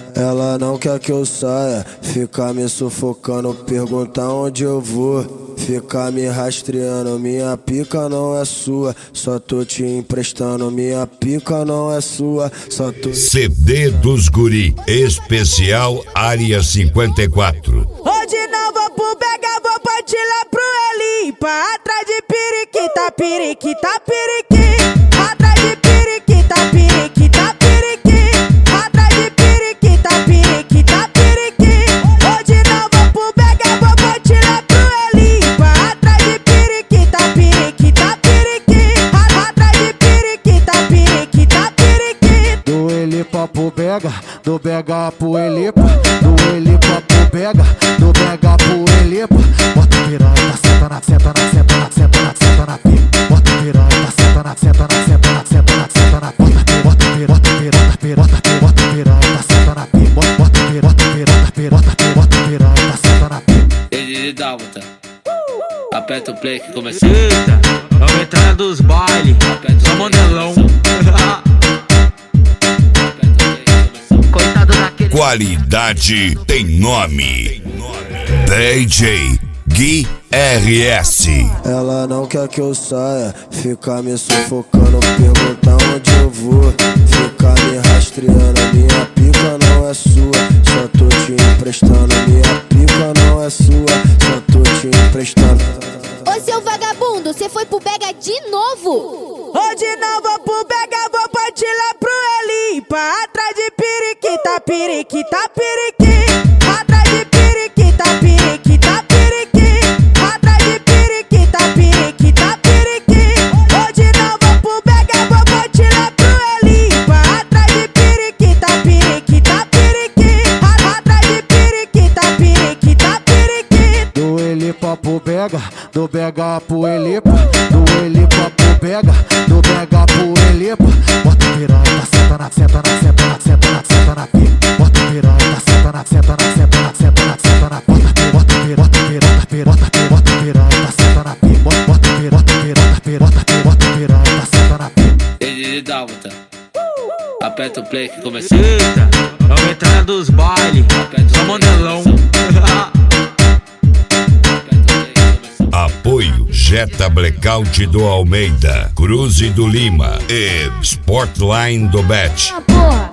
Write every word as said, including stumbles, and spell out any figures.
Ela não quer que eu saia, fica me sufocando, pergunta onde eu vou, fica me rastreando. Minha pica não é sua, só tô te emprestando. Minha pica não é sua, só tô... C D dos Guri, especial Área cinquenta e quatro. Hoje não vou pro Bega, vou partir lá pro Elipa. Atrás de periquita, periquita, periquita. Atrás de periquita, periquita, periquita. Atrás de periquita, periquita, periquita. Hoje não vou pro Bega, vou partir lá pro Elipa. Atrás de periquita, periquita, periquita. Atrás de periquita, periquita, periquita. Do Elipa pro Bega, do Bega pro Elipa, do Elipa pro Bega, do Bega pro Elipa. Bota piranha, senta na, senta na, senta na, senta na, senta na pica. Bota piranha, senta na, senta na, senta na, senta na, senta na pica. Bota piranha, bota piranha, bota piranha, bota piranha, senta na pica. Bota piranha, bota piranha, bota piranha, bota piranha, senta na pica. Ele Dálmata, aperta o play que começou. Eita, vamos entrar dos bailes, só mandelão. Qualidade tem nome. D J Gui R S. Ela não quer que eu saia, fica me sufocando, pergunta onde eu vou, fica me rastreando. Minha pica não é sua, só tô te emprestando. Minha pica não é sua, só tô te emprestando. Ô seu vagabundo, cê foi pro Bega de novo? Hoje não vou pro Bega, vou partir lá pro Elipa. Atrás de periquita, periquita, periquita. Atrás de periquita, periquita, periquita. Atrás de periquita, periquita, periquita. Hoje não vou pro Bega, vou partir lá pro Elipa. Atrás de periquita, periquita, periquita. Atrás de periquita, periquita, periquita. Do Elipa pro Bega, do Bega pro Elipa, do Elipa pro Bega, do Bega pro Elipa. Bota piranha, senta na, senta na, senta na, senta na, senta na pica. Bota piranha, senta na, senta na, senta na, senta na, senta na pica. Bota piranha, bota piranha, bota piranha, bota piranha, senta na pica. Bota piranha, bota piranha, bota piranha, bota piranha, senta na pica. Ele Dálmata, aperta o play que começou. Eita, vamos entrar dos bailes, só mandelão. Apoio Jetta Blackout do Almeida, Cruze do Lima e Sportline do Bet. Ah, porra.